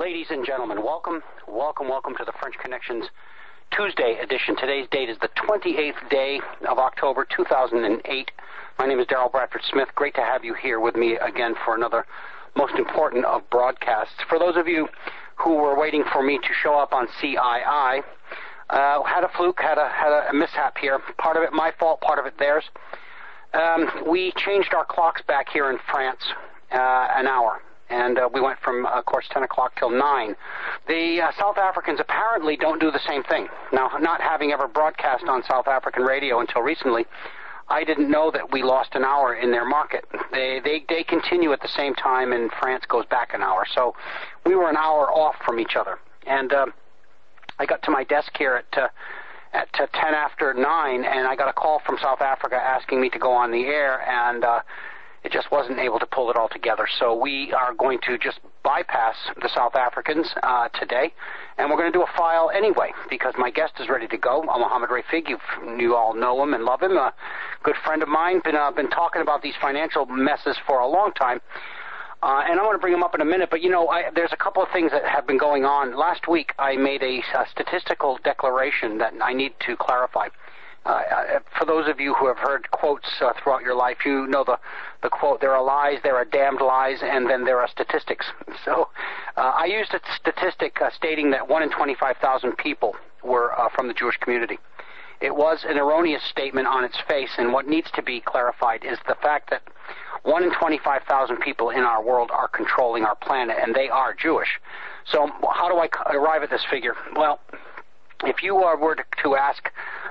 Ladies and gentlemen, welcome to the French Connections Tuesday edition. Today's date is the 28th day of October 2008. My name is Daryl Bradford Smith. Great to have you here with me again for another most important of broadcasts. For those of you who were waiting for me to show up on CII, had a fluke, had a mishap here. Part of it my fault, part of it theirs. We changed our clocks back here in France an hour. And we went from, of course, 10 o'clock till 9. The South Africans apparently don't do the same thing. Now, not having ever broadcast on South African radio until recently, I didn't know that we lost an hour in their market. They continue at the same time, and France goes back an hour. So we were an hour off from each other. And I got to my desk here at 10 after 9, and I got a call from South Africa asking me to go on the air, and it just wasn't able to pull it all together. So we are going to just bypass the South Africans today, and we're going to do a file anyway, because my guest is ready to go. Mohammed Rafig, you all know him and love him, a good friend of mine, been talking about these financial messes for a long time. And I want to bring him up in a minute, but there's a couple of things that have been going on. Last week I made a statistical declaration that I need to clarify. For those of you who have heard quotes throughout your life, you know the quote, there are lies, there are damned lies, and then there are statistics. So I used a statistic stating that 1 in 25,000 people were from the Jewish community. It was an erroneous statement on its face, and what needs to be clarified is the fact that 1 in 25,000 people in our world are controlling our planet, and they are Jewish. So how do I arrive at this figure? Well, if you were to ask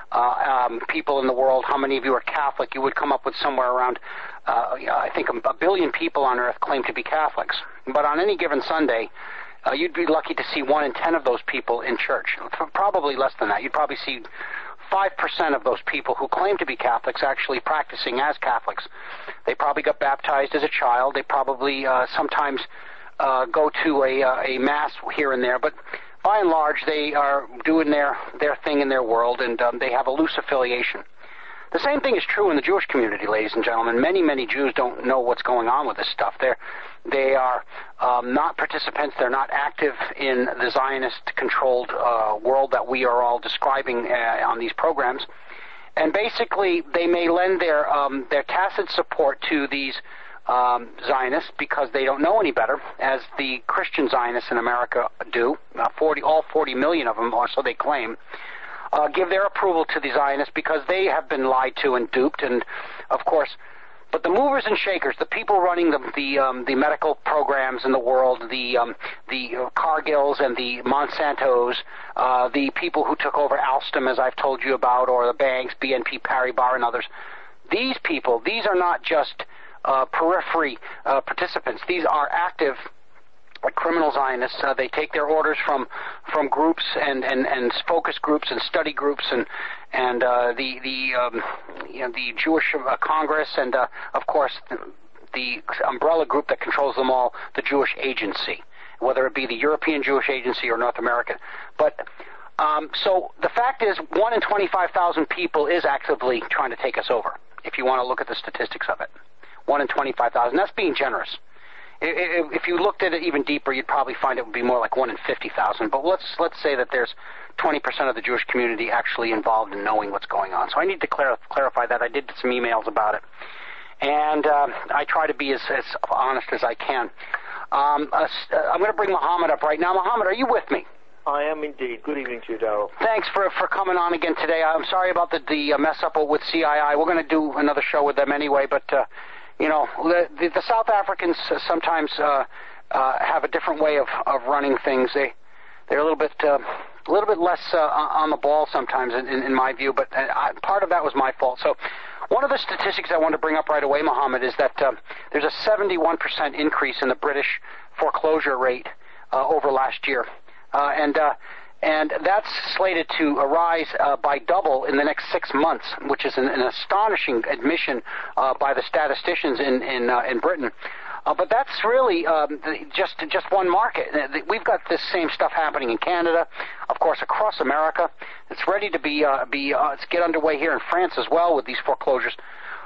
people in the world how many of you are Catholic, you would come up with somewhere around, I think, a billion people on Earth claim to be Catholics. But on any given Sunday, you'd be lucky to see 1 in 10 of those people in church. Probably less than that. You'd probably see 5% of those people who claim to be Catholics actually practicing as Catholics. They probably got baptized as a child. They probably sometimes go to a mass here and there, but by and large, they are doing their thing in their world, and they have a loose affiliation. The same thing is true in the Jewish community, ladies and gentlemen. Many Jews don't know what's going on with this stuff. They are not participants. They're not active in the Zionist-controlled world that we are all describing on these programs. And basically, they may lend their tacit support to these Zionists because they don't know any better, as the Christian Zionists in America do. All 40 million of them, or so they claim, give their approval to the Zionists because they have been lied to and duped. And of course, but the movers and shakers, the people running the medical programs in the world, the Cargills and the Monsantos, the people who took over Alstom, as I've told you about, or the banks, BNP Paribas and others, these people, these are not just periphery participants. These are active criminal Zionists. They take their orders from groups and focus groups and study groups and the Jewish Congress and of course the umbrella group that controls them all, the Jewish Agency, whether it be the European Jewish Agency or North American. But so the fact is, 1 in 25,000 people is actively trying to take us over. If you want to look at the statistics of it. 1 in 25,000. That's being generous. If you looked at it even deeper, you'd probably find it would be more like 1 in 50,000. But let's say that there's 20% of the Jewish community actually involved in knowing what's going on. So I need to clarify that. I did some emails about it, and I try to be as honest as I can. I'm going to bring Mohammed up right now. Mohammed, are you with me? I am indeed. Good evening to you, Daryl. Thanks for coming on again today. I'm sorry about the mess up with CII. We're going to do another show with them anyway, but the South Africans sometimes have a different way of running things. They're a little bit less on the ball sometimes, in my view. But part of that was my fault. So one of the statistics I want to bring up right away, Mohammed, is that there's a 71% increase in the British foreclosure rate over last year, and that's slated to rise by double in the next 6 months, which is an astonishing admission by the statisticians in Britain. But that's really just one market. We've got this same stuff happening in Canada, of course, across America. It's ready to be get underway here in France as well with these foreclosures.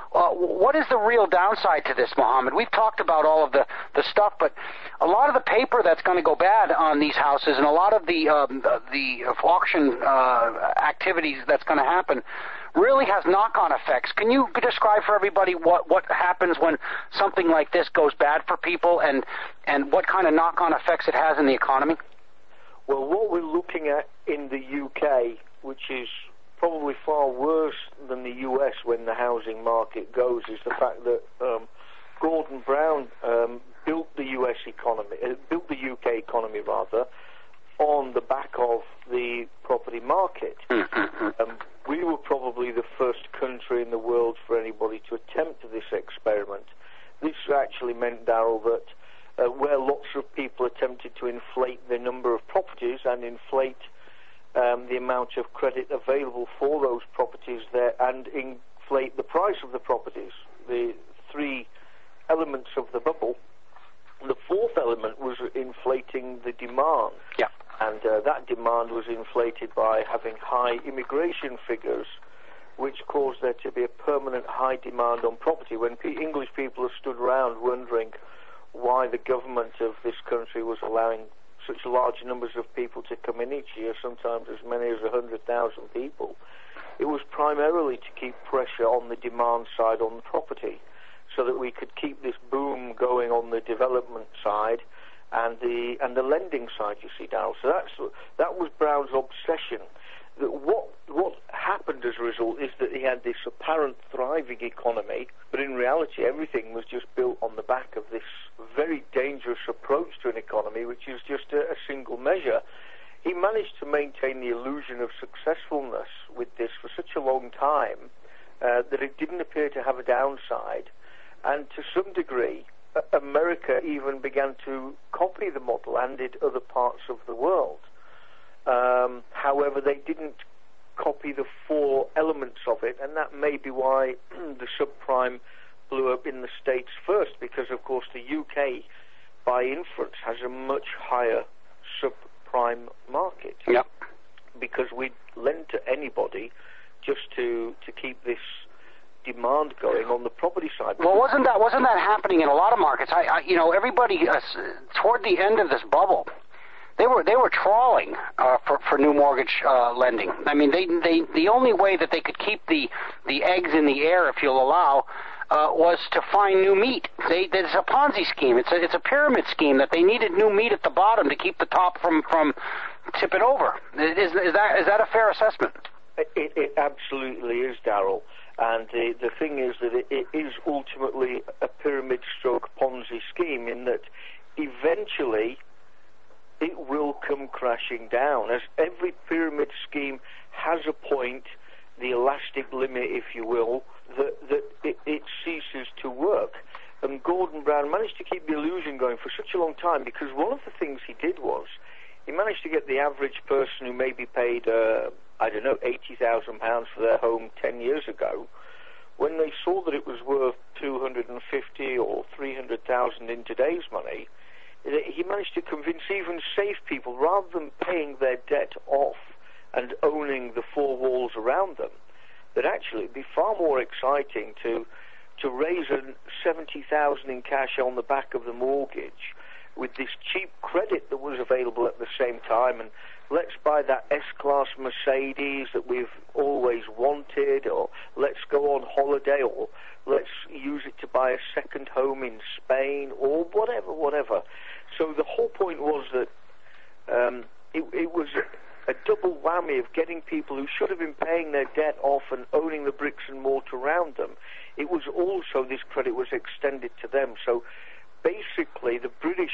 What is the real downside to this, Mohammed? We've talked about all of the stuff, but a lot of the paper that's going to go bad on these houses and a lot of the auction activities that's going to happen really has knock-on effects. Can you describe for everybody what happens when something like this goes bad for people and what kind of knock-on effects it has in the economy? Well, what we're looking at in the UK, which is probably far worse than the US when the housing market goes, is the fact that Gordon Brown built the UK economy rather, on the back of the property market. We were probably the first country in the world for anybody to attempt this experiment. This actually meant, Darrell, that where lots of people attempted to inflate the number of properties and inflate the amount of credit available for those properties there and inflate the price of the properties, the three elements of the bubble, the fourth element was inflating the demand. Yeah. And that demand was inflated by having high immigration figures, which caused there to be a permanent high demand on property. When English people have stood around wondering why the government of this country was allowing such large numbers of people to come in each year, sometimes as many as 100,000 people, it was primarily to keep pressure on the demand side on the property, so that we could keep this boom going on the development side and the lending side, you see, Darrell. So that was Brown's obsession. What happened as a result is that he had this apparent thriving economy, but in reality everything was just built on the back of this very dangerous approach to an economy, which is just a single measure. He managed to maintain the illusion of successfulness with this for such a long time that it didn't appear to have a downside. And to some degree, America even began to copy the model, and did other parts of the world. However, they didn't copy the four elements of it, and that may be why the subprime blew up in the States first, because, of course, the UK, by inference, has a much higher subprime market. Yep. Because we lend to anybody just to keep this demand going on the property side. Well, wasn't that happening in a lot of markets? Everybody toward the end of this bubble, they were trawling for new mortgage lending. I mean, the only way that they could keep the eggs in the air, if you'll allow, was to find new meat. It's a Ponzi scheme. It's a pyramid scheme that they needed new meat at the bottom to keep the top from tipping over. Is that a fair assessment? It absolutely is, Darrell. And the thing is that it is ultimately a pyramid stroke Ponzi scheme, in that eventually it will come crashing down. As every pyramid scheme has a point, the elastic limit, if you will, that it ceases to work. And Gordon Brown managed to keep the illusion going for such a long time, because one of the things he did was he managed to get the average person who maybe paid £80,000 for their home 10 years ago, when they saw that it was worth 250 or 300,000 in today's money, he managed to convince even safe people, rather than paying their debt off and owning the four walls around them, that actually it'd be far more exciting to raise 70,000 in cash on the back of the mortgage with this cheap credit that was available at the same time, and let's buy that S-Class Mercedes that we've always wanted, or let's go on holiday, or let's use it to buy a second home in Spain, or whatever. So the whole point was that it was a double whammy of getting people who should have been paying their debt off and owning the bricks and mortar around them. It was also, this credit was extended to them. So basically the British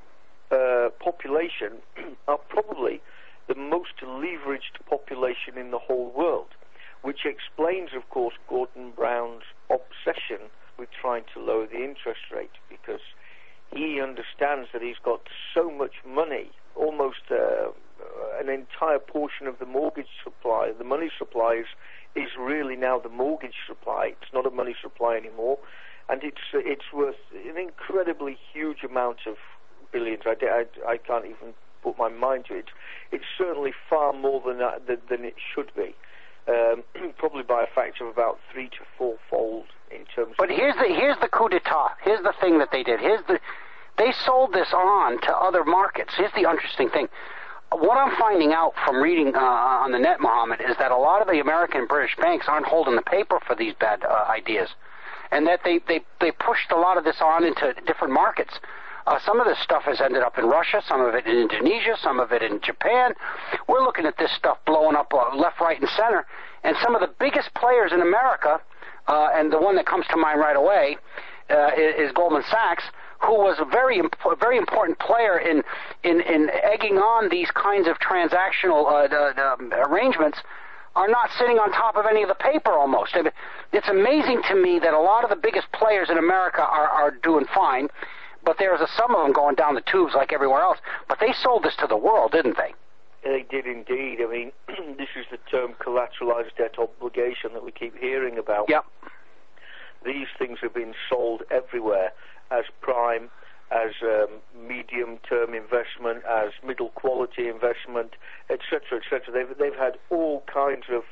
population are probably the most leveraged population in the whole world, which explains, of course, Gordon Brown's obsession with trying to lower the interest rate, because he understands that he's got so much money, almost an entire portion of the mortgage supply, the money supply is really now the mortgage supply. It's not a money supply anymore, and it's worth an incredibly huge amount of billions. I can't even put my mind to it. It's certainly far more than it should be, probably by a factor of about 3 to 4-fold in terms. But here's the coup d'état. Here's the thing that they did. They sold this on to other markets. Here's the interesting thing. What I'm finding out from reading on the net, Mohammed, is that a lot of the American and British banks aren't holding the paper for these bad ideas, and that they pushed a lot of this on into different markets. Some of this stuff has ended up in Russia, some of it in Indonesia, some of it in Japan. We're looking at this stuff blowing up left, right, and center. And some of the biggest players in America, and the one that comes to mind right away, is Goldman Sachs, who was a very important player in egging on these kinds of transactional arrangements, are not sitting on top of any of the paper almost. It's amazing to me that a lot of the biggest players in America are doing fine, but there's some of them going down the tubes like everywhere else. But they sold this to the world, didn't they? They did indeed. I mean, this is the term collateralized debt obligation that we keep hearing about. Yep. These things have been sold everywhere as prime, as medium-term investment, as middle-quality investment, etc., etc. They've had all kinds of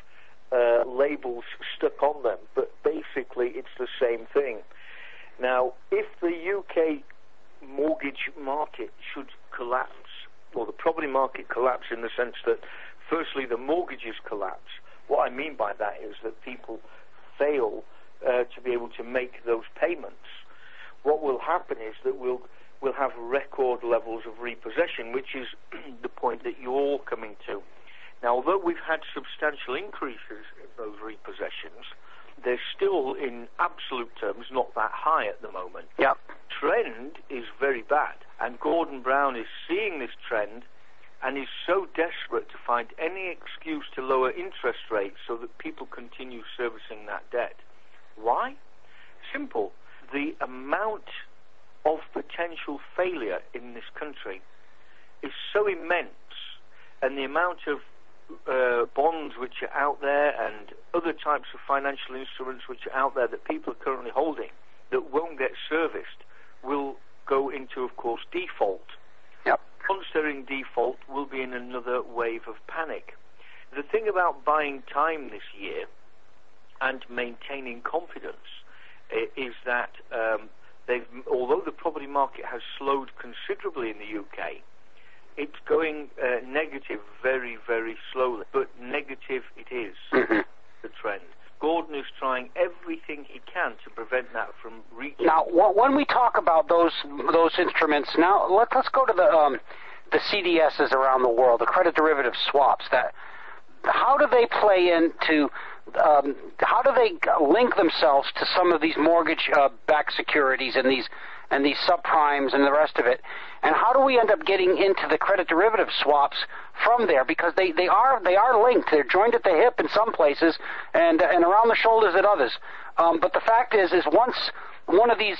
labels stuck on them, but basically it's the same thing. Now, if the UK mortgage market should collapse, or the property market collapse in the sense that, firstly, the mortgages collapse. What I mean by that is that people fail to be able to make those payments. What will happen is that we'll have record levels of repossession, which is the point that you're all coming to. Now, although we've had substantial increases in those repossessions, they're still, in absolute terms, not that high at the moment. Yep. Trend is very bad, and Gordon Brown is seeing this trend and is so desperate to find any excuse to lower interest rates so that people continue servicing that debt. Why? Simple. The amount of potential failure in this country is so immense, and the amount of bonds which are out there and other types of financial instruments which are out there that people are currently holding that won't get serviced will go into, of course, default. Yep. Once they're in default, we'll be in another wave of panic. The thing about buying time this year and maintaining confidence is that although the property market has slowed considerably in the UK, it's going negative very, very slowly. But negative it is, the trend. Gordon is trying everything he can to prevent that from reaching. Now, when we talk about those instruments, now let's go to the CDSs around the world, the credit derivative swaps. How do they play into? How do they link themselves to some of these mortgage-backed securities and these subprimes and the rest of it? And how do we end up getting into the credit derivative swaps from there? Because they are linked. They're joined at the hip in some places and around the shoulders at others. But the fact is once one of these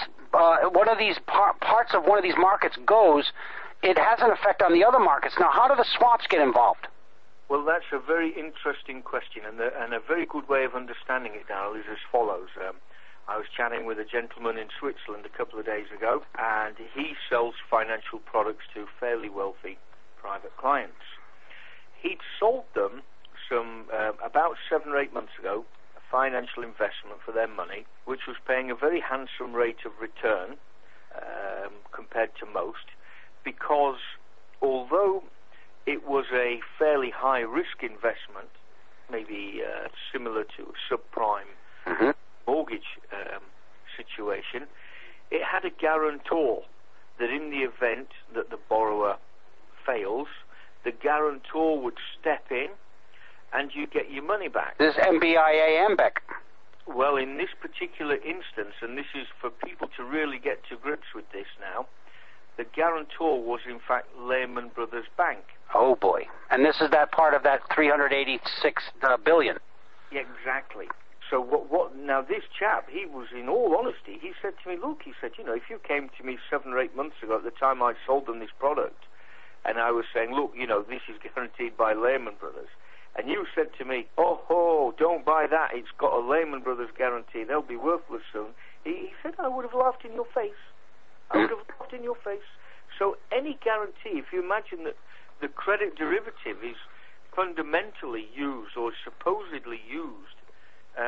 parts of one of these markets goes, it has an effect on the other markets. Now, how do the swaps get involved? Well, that's a very interesting question, and a very good way of understanding it, Darrell, is as follows. I was chatting with a gentleman in Switzerland a couple of days ago, and he sells financial products to fairly wealthy private clients. He'd sold them about 7 or 8 months ago, a financial investment for their money, which was paying a very handsome rate of return compared to most, because although it was a fairly high-risk investment, maybe similar to a subprime mortgage situation, it had a guarantor that in the event that the borrower fails, the guarantor would step in and you get your money back. This is MBIA Ambec. Well, in this particular instance, and this is for people to really get to grips with this now, the guarantor was in fact Lehman Brothers Bank. Oh boy. And this is that part of that $386 billion. Yeah, exactly. So what now this chap, he was, in all honesty, he said to me, look, he said, if you came to me 7 or 8 months ago at the time I sold them this product, and I was saying, look, this is guaranteed by Lehman Brothers, and you said to me, oh, don't buy that, it's got a Lehman Brothers guarantee, they'll be worthless soon, he said, I would have laughed in your face. I would have laughed in your face. So any guarantee, if you imagine that the credit derivative is fundamentally used or supposedly used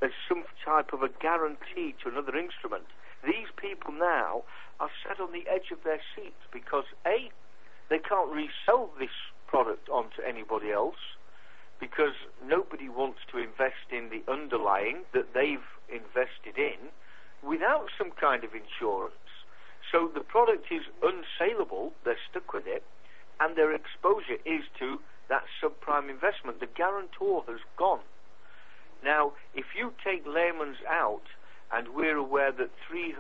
as some type of a guarantee to another instrument. These people now are sat on the edge of their seats because, A, they can't resell this product onto anybody else because nobody wants to invest in the underlying that they've invested in without some kind of insurance. So the product is unsaleable, they're stuck with it, and their exposure is to that subprime investment. The guarantor has gone. Now, if you take Lehman's out, and we're aware that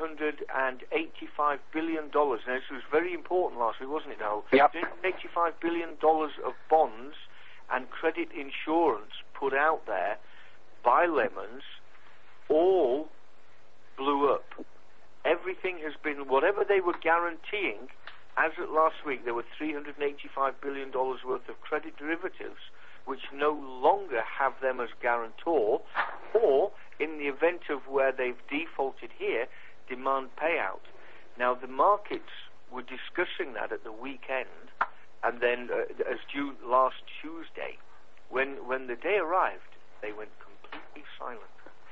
$385 billion, now this was very important last week, wasn't it, Darryl? Yep. $385 billion of bonds and credit insurance put out there by Lehman's, all blew up. Everything has been, whatever they were guaranteeing, as of last week, there were $385 billion worth of credit derivatives, which no longer have them as guarantor, or, in the event of where they've defaulted here, demand payout. Now, the markets were discussing that at the weekend, and then, as due last Tuesday, when the day arrived, they went completely silent.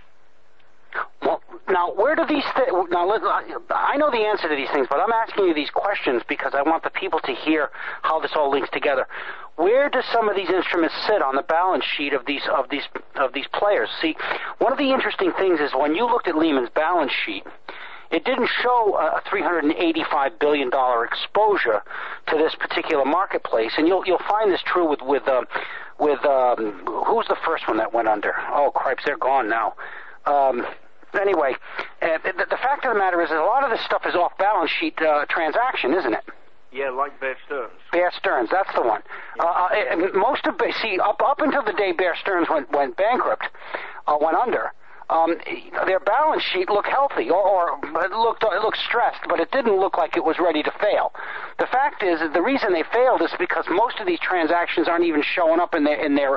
Well, now, where do these I know the answer to these things, but I'm asking you these questions because I want the people to hear how this all links together. Where do some of these instruments sit on the balance sheet of these players? See, one of the interesting things is when you looked at Lehman's balance sheet, it didn't show a $385 billion exposure to this particular marketplace, and you'll find this true with who's the first one that went under? Oh, cripes, they're gone now. Anyway, the fact of the matter is that a lot of this stuff is off-balance sheet transaction, isn't it? Yeah, like Bear Stearns. Bear Stearns, that's the one. Yeah. Up until the day Bear Stearns went bankrupt, went under, their balance sheet looked healthy, or it looked stressed, but it didn't look like it was ready to fail. The fact is that the reason they failed is because most of these transactions aren't even showing up in their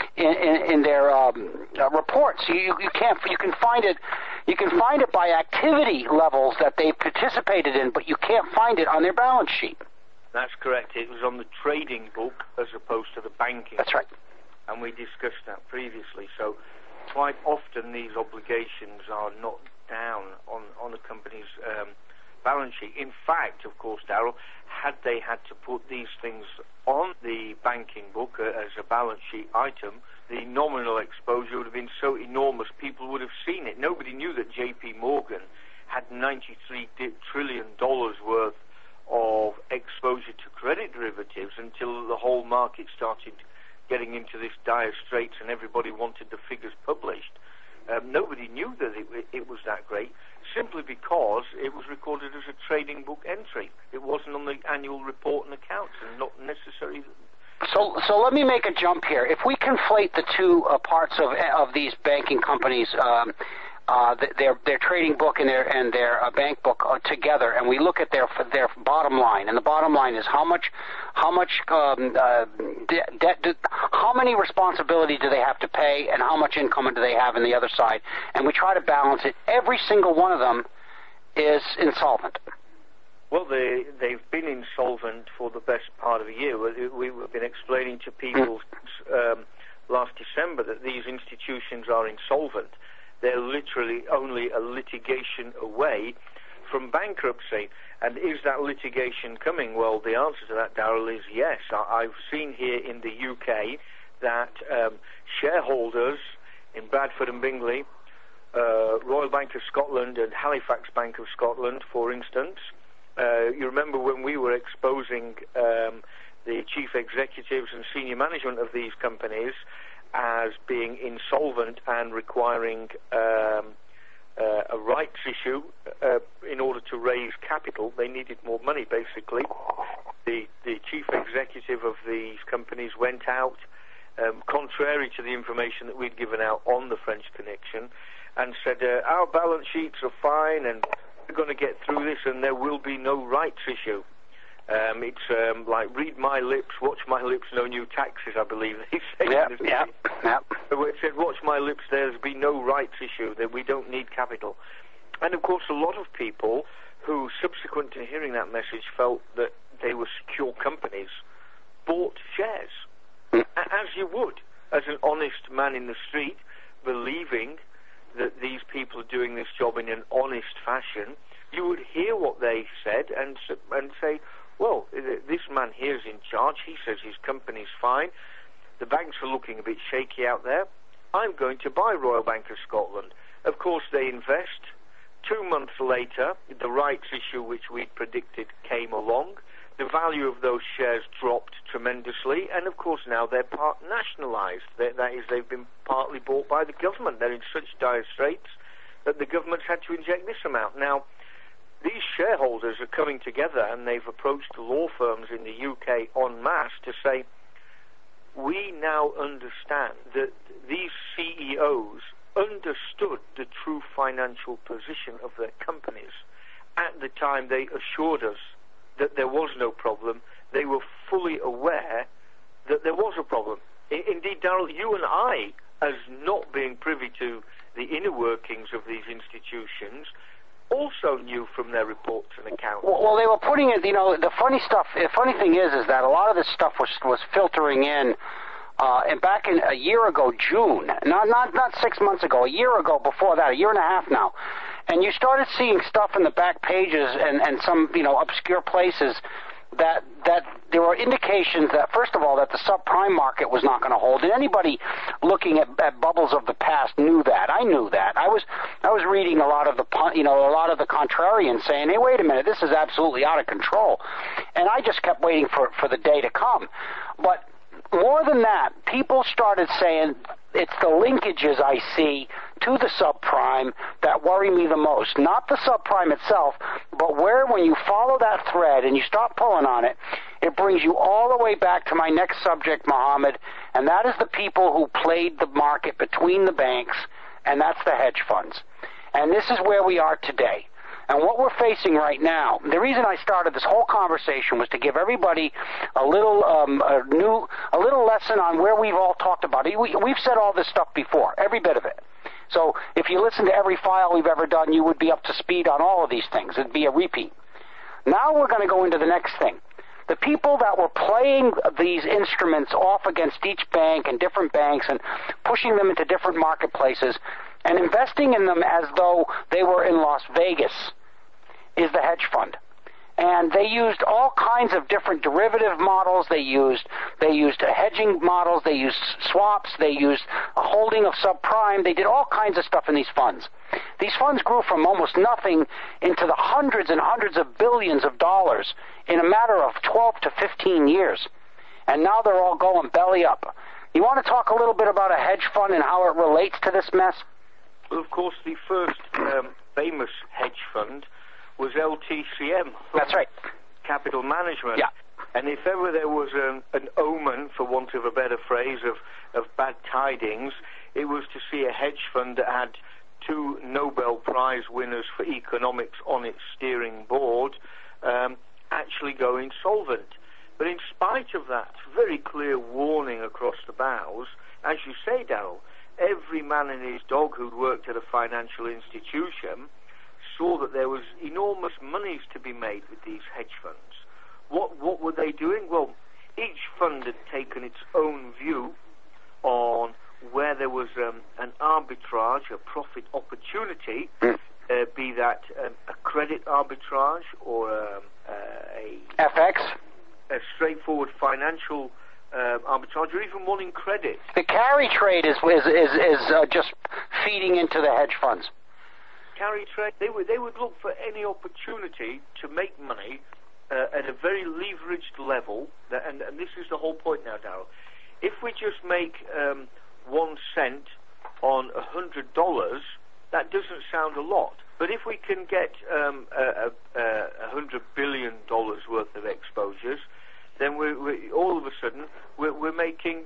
reports. You can find it by activity levels that they participated in, but you can't find it on their balance sheet. That's correct. It was on the trading book as opposed to the banking. That's right. And we discussed that previously. So quite often these obligations are not down on the company's balance sheet. In fact, of course, Darryl, had they had to put these things on the banking book as a balance sheet item, the nominal exposure would have been so enormous people would have seen it. Nobody knew that JP Morgan had $93 trillion worth of exposure to credit derivatives until the whole market started getting into this dire straits and everybody wanted the figures published. Nobody knew that it was that great, simply because it was recorded as a trading book entry. It wasn't on the annual report and accounts, and not necessarily. So let me make a jump here. If we conflate the two parts of these banking companies, their trading book and their bank book together, and we look at their bottom line, and the bottom line is how many responsibility do they have to pay, and how much income do they have on the other side, and we try to balance it. Every single one of them is insolvent. Well, they've been insolvent for the best part of a year. We've been explaining to people last December that these institutions are insolvent. They're literally only a litigation away from bankruptcy. And is that litigation coming? Well, the answer to that, Darryl, is yes. I've seen here in the UK that shareholders in Bradford and Bingley, Royal Bank of Scotland and Halifax Bank of Scotland, for instance, you remember when we were exposing the chief executives and senior management of these companies as being insolvent and requiring a rights issue in order to raise capital. They needed more money, basically. The chief executive of these companies went out, contrary to the information that we'd given out on the French Connection, and said, our balance sheets are fine and we're going to get through this and there will be no rights issue. It's like read my lips, watch my lips, no new taxes, I believe they say. Yeah. So it said, watch my lips, there's been no rights issue, that we don't need capital. And of course a lot of people who, subsequent to hearing that message, felt that they were secure companies, bought shares, as you would, as an honest man in the street, believing that these people are doing this job in an honest fashion, you would hear what they said and say, well, this man here is in charge. He says his company's fine. The banks are looking a bit shaky out there. I'm going to buy Royal Bank of Scotland. Of course, they invest. 2 months later, the rights issue which we'd predicted came along. The value of those shares dropped tremendously, and of course now they're part nationalised. That is, they've been partly bought by the government. They're in such dire straits that the government's had to inject this amount. Now, these shareholders are coming together, and they've approached the law firms in the UK en masse to say, we now understand that these CEOs understood the true financial position of their companies. At the time they assured us that there was no problem, they were fully aware that there was a problem. Indeed, Darrell, you and I, as not being privy to the inner workings of these institutions, also knew from their reports and accounts. Well, they were putting it, the funny thing is that a lot of this stuff was filtering in, and back in a year ago, June, not 6 months ago, a year ago before that, a year and a half now. And you started seeing stuff in the back pages and some, obscure places that there were indications that, first of all, that the subprime market was not going to hold. And anybody looking at bubbles of the past knew that. I knew that. I was reading a lot of the contrarians saying, hey, wait a minute, this is absolutely out of control. And I just kept waiting for the day to come. But more than that, people started saying it's the linkages I see to the subprime that worry me the most. Not the subprime itself, but where when you follow that thread and you start pulling on it, it brings you all the way back to my next subject, Mohammed, and that is the people who played the market between the banks, and that's the hedge funds. And this is where we are today. And what we're facing right now, the reason I started this whole conversation was to give everybody a little lesson on where we've all talked about it. We've said all this stuff before, every bit of it. So if you listen to every file we've ever done, you would be up to speed on all of these things. It'd be a repeat. Now we're going to go into the next thing. The people that were playing these instruments off against each bank and different banks and pushing them into different marketplaces and investing in them as though they were in Las Vegas is the hedge fund. And they used all kinds of different derivative models. They used hedging models. They used swaps. They used a holding of subprime. They did all kinds of stuff in these funds. These funds grew from almost nothing into the hundreds and hundreds of billions of dollars in a matter of 12 to 15 years. And now they're all going belly up. You want to talk a little bit about a hedge fund and how it relates to this mess? Well, of course, the first famous hedge fund was LTCM. That's right. Capital Management. Yeah. And if ever there was an omen, for want of a better phrase, of bad tidings, it was to see a hedge fund that had 2 Nobel Prize winners for economics on its steering board actually go insolvent. But in spite of that very clear warning across the bows, as you say, Darrell, every man and his dog who'd worked at a financial institution saw that there was enormous monies to be made with these hedge funds. What were they doing? Well, each fund had taken its own view on where there was an arbitrage, a profit opportunity, be that a credit arbitrage or a FX, a straightforward financial arbitrage, or even one in credit. The carry trade is just feeding into the hedge funds. Carry trade, they would look for any opportunity to make money at a very leveraged level, and this is the whole point now, Darrell. If we just make 1 cent on $100, that doesn't sound a lot. But if we can get $100 billion worth of exposures, then we all of a sudden we're making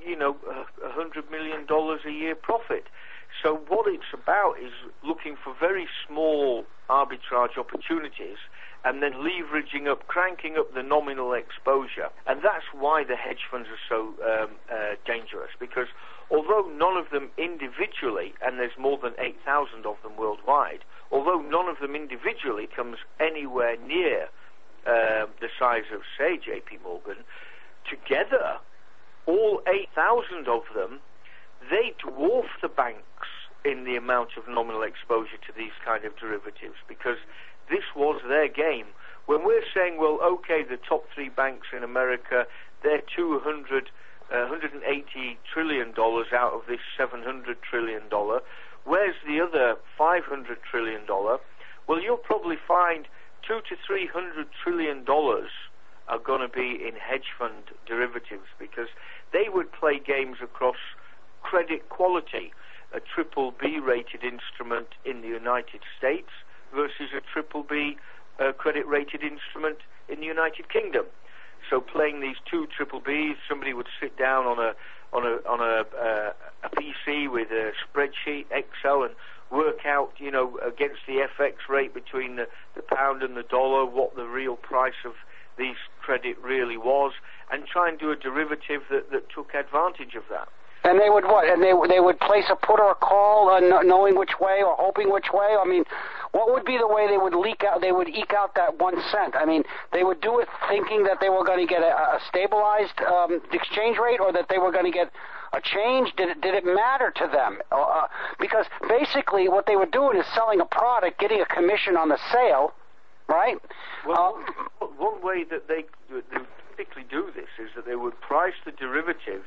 $100 million a year profit. So what it's about is looking for very small arbitrage opportunities and then leveraging up, cranking up the nominal exposure. And that's why the hedge funds are so dangerous, because although none of them individually, and there's more than 8,000 of them worldwide, although none of them individually comes anywhere near the size of, say, JP Morgan, together, all 8,000 of them, they dwarf the banks in the amount of nominal exposure to these kind of derivatives, because this was their game. When we're saying, well, okay, the top three banks in America, they're $180 trillion out of this $700 trillion. Where's the other $500 trillion? Well, you'll probably find $200 to $300 trillion are going to be in hedge fund derivatives, because they would play games across credit quality, a triple B rated instrument in the United States versus a triple B credit rated instrument in the United Kingdom. So playing these two triple Bs, somebody would sit down on a PC with a spreadsheet, Excel, and work out, against the FX rate between the pound and the dollar, what the real price of these credit really was, and try and do a derivative that took advantage of that. And they would what? And they would place a put or a call, knowing which way or hoping which way. I mean, what would be the way they would eke out that 1 cent? I mean, they would do it thinking that they were going to get a stabilized exchange rate, or that they were going to get a change. Did it matter to them? Because basically, what they were doing is selling a product, getting a commission on the sale, right? Well, one way that they typically do this is that they would price the derivative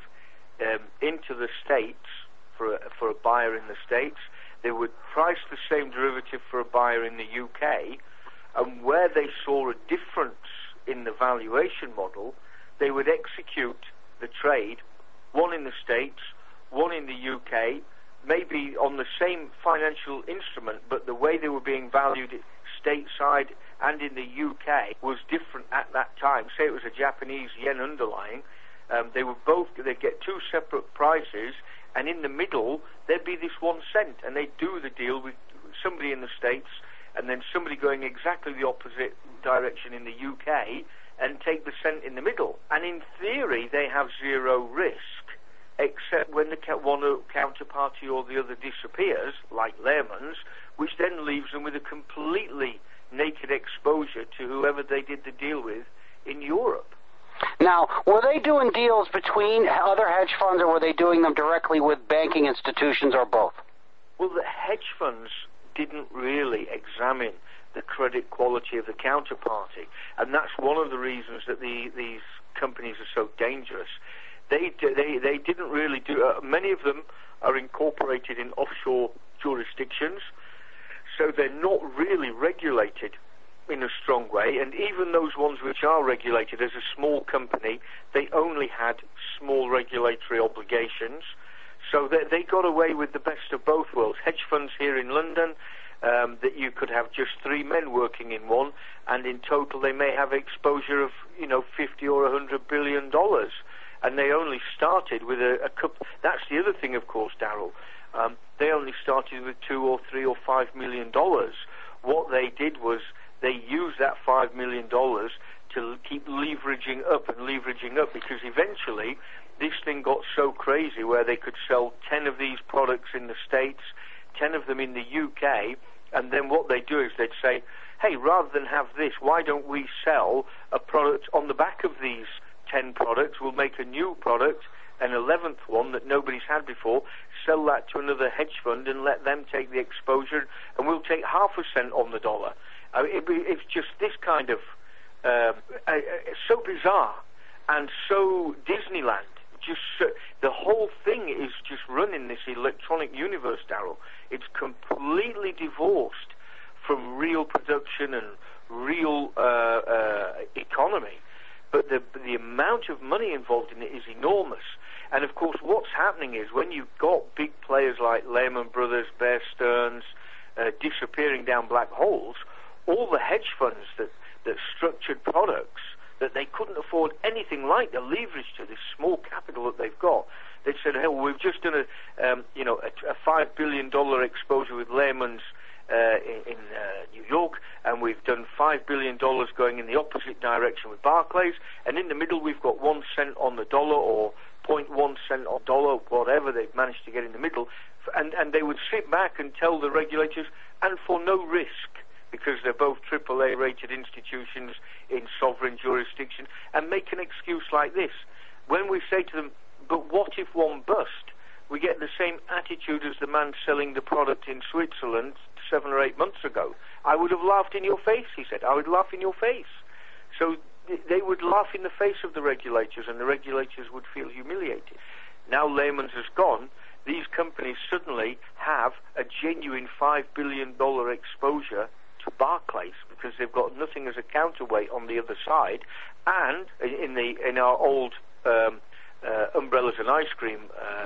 into the States for a buyer in the States. They would price the same derivative for a buyer in the UK, and where they saw a difference in the valuation model, they would execute the trade, one in the States, one in the UK, maybe on the same financial instrument, but the way they were being valued stateside and in the UK was different at that time. Say it was a Japanese yen underlying, they'd get two separate prices, and in the middle there'd be this 1 cent, and they'd do the deal with somebody in the States and then somebody going exactly the opposite direction in the UK, and take the cent in the middle. And in theory they have zero risk, except when the one counterparty or the other disappears, like Lehman's, which then leaves them with a completely naked exposure to whoever they did the deal with in Europe. Now, were they doing deals between other hedge funds, or were they doing them directly with banking institutions, or both? Well, the hedge funds didn't really examine the credit quality of the counterparty, and that's one of the reasons that these companies are so dangerous. They didn't really do. Many of them are incorporated in offshore jurisdictions, so they're not really regulated in a strong way, and even those ones which are regulated, as a small company, they only had small regulatory obligations, so they got away with the best of both worlds. Hedge funds here in London, that you could have just three men working in one, and in total they may have exposure of 50 or $100 billion, and they only started with a couple. That's the other thing, of course, Darryl. They only started with $2 or $3 or $5 million. What they did was they used that $5 million to keep leveraging up, because eventually this thing got so crazy where they could sell 10 of these products in the States, 10 of them in the UK, and then what they do is they'd say, hey, rather than have this, why don't we sell a product on the back of these 10 products? We'll make a new product, an 11th one that nobody's had before, sell that to another hedge fund and let them take the exposure, and we'll take 0.5 cent on the dollar. It's just this kind of so bizarre and so Disneyland. The whole thing is just run in this electronic universe, Darryl. It's completely divorced from real production and real economy. But the amount of money involved in it is enormous. And of course, what's happening is when you've got big players like Lehman Brothers, Bear Stearns disappearing down black holes, all the hedge funds that structured products that they couldn't afford anything like the leverage to this small capital that they've got. They said, "Hey, well, we've just done a $5 billion exposure with Lehman's in New York, and we've done $5 billion going in the opposite direction with Barclays, and in the middle we've got 1 cent on the dollar or 0.1 cent on dollar, whatever they've managed to get in the middle," and they would sit back and tell the regulators, and for no risk, because they're both AAA rated institutions in sovereign jurisdiction, and make an excuse like this. When we say to them, but what if one bust? we get the same attitude as the man selling the product in Switzerland 7 or 8 months ago. I would have laughed in your face, he said. I would laugh in your face. So they would laugh in the face of the regulators, and the regulators would feel humiliated. Now Lehman's has gone, these companies suddenly have a genuine $5 billion exposure to Barclays because they've got nothing as a counterweight on the other side, and in our old umbrellas and ice cream,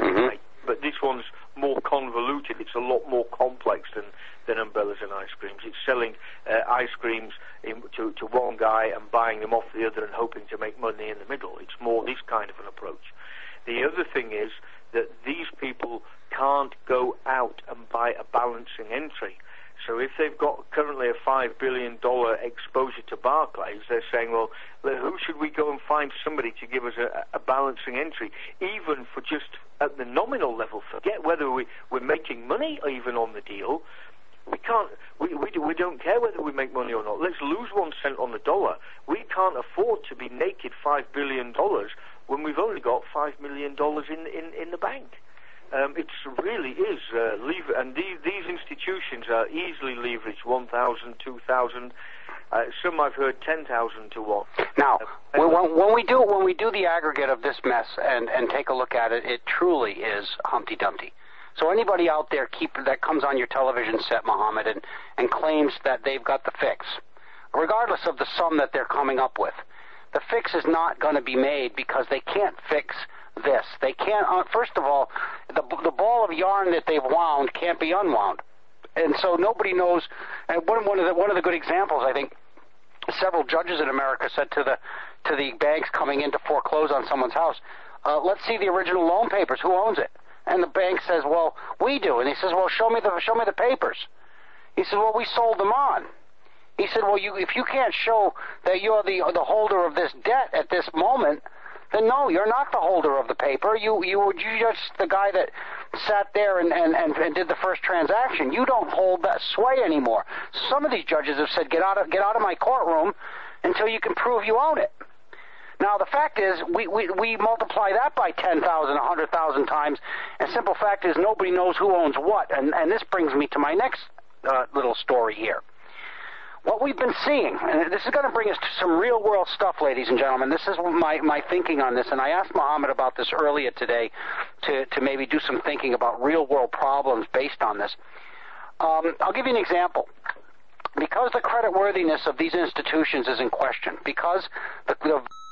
but this one's more convoluted. It's a lot more complex than umbrellas and ice creams. It's selling ice creams to one guy and buying them off the other and hoping to make money in the middle. It's more this kind of an approach. The other thing is that these people can't go out and buy a balancing entry. So if they've got currently a $5 billion exposure to Barclays, they're saying, well, who should we go and find somebody to give us a balancing entry, even for just at the nominal level? Forget whether we're making money even on the deal. We can't. We don't care whether we make money or not. Let's lose 1 cent on the dollar. We can't afford to be naked $5 billion when we've only got $5 million in the bank. It really is and these institutions are easily leveraged 1,000, 2,000. Some I've heard 10,000 to 1. Now, when we do the aggregate of this mess and take a look at it, it truly is Humpty Dumpty. So anybody out there that comes on your television set, Mohammed, and claims that they've got the fix, regardless of the sum that they're coming up with, the fix is not going to be made because they can't fix this. They can't. First of all, the ball of yarn that they've wound can't be unwound, and so nobody knows. And one of the good examples, I think, several judges in America said to the banks coming in to foreclose on someone's house, let's see the original loan papers. Who owns it? And the bank says, well, we do. And he says, well, show me the papers. He said, well, we sold them on. He said, well, if you can't show that you're the holder of this debt at this moment, then no, you're not the holder of the paper. You just the guy that sat there and did the first transaction. You don't hold that sway anymore. Some of these judges have said, get out of my courtroom until you can prove you own it. Now, the fact is, we multiply that by 10,000, 100,000 times, and simple fact is nobody knows who owns what. And this brings me to my next little story here. What we've been seeing, and this is going to bring us to some real-world stuff, ladies and gentlemen. This is my thinking on this, and I asked Mohammed about this earlier today to maybe do some thinking about real-world problems based on this. I'll give you an example. Because the creditworthiness of these institutions is in question, because the